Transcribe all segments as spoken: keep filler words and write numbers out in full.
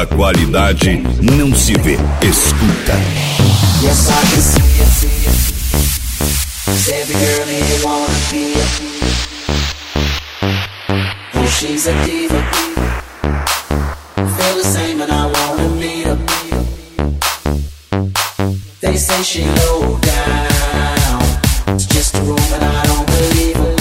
qualidade não se vê, escuta. Yes, I can see it, see it. 'Cause every girl here wanna be it. Oh, she's a diva. Feel the same and I wanna meet her. They say she low down. It's just a room and I don't believe her.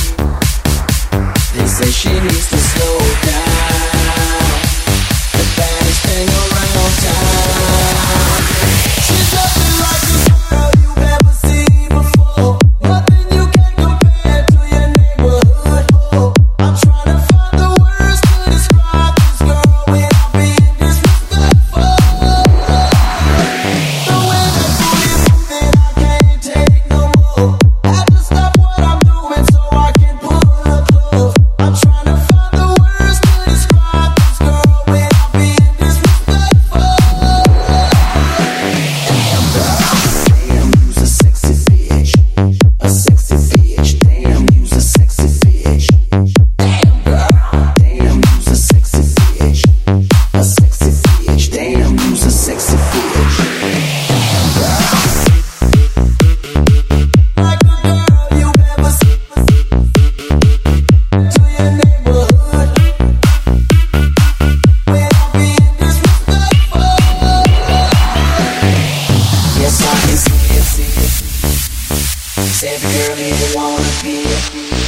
They say she needs to slow down. The baddest thing around town. She's nothing like a girl you've ever seen before. Nothing you can compare to your neighborhood. Oh, I'm trying to find the words to describe this girl without being disrespectful. The way that booty's moving, I can't take no more. Had to stop what I'm doing so I can pull her close. I'm trying to find the words to describe this girl without being disrespectful. Damn, you's a sexy bitch. A sexy bitch. Damn, you's a sexy bitch. Damn, girl. Damn, you's a sexy bitch. A sexy bitch. Damn, you's a sexy bitch. Damn, girl. Like a girl you ever seen to your neighborhood without being disrespectful. Yes, I can see it, see it. 'Cause every girl here wanna be it.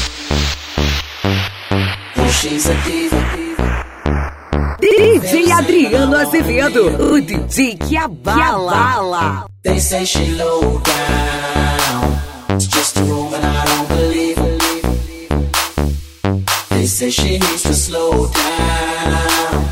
Oh, she's a diva. D J Adriano Azevedo, o D J que abala. They say she low down. It's just a room and I don't believe it. They say she needs to slow down.